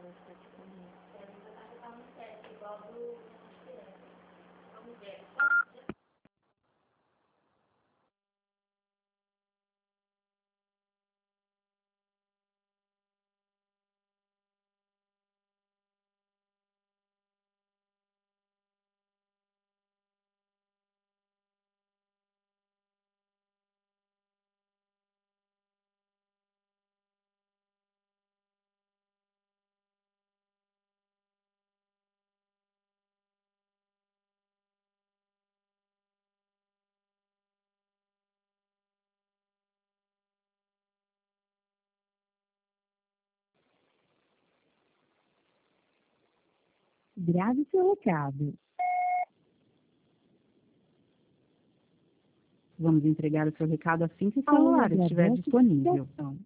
Grave seu recado. Vamos entregar o seu recado assim que o celular estiver disponível.